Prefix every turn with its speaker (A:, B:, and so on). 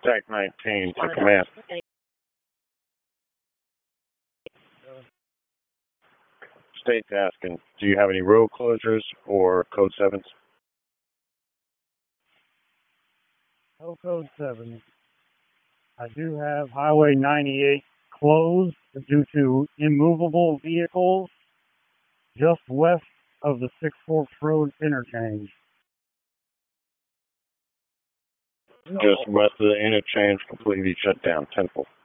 A: Contact 19 to command. State's asking, do you have any road closures or code 7s?
B: No code 7. I do have Highway 98 closed due to immovable vehicles just west of the Six Forks Road interchange.
A: Just west of the interchange, completely shut down. 10-4.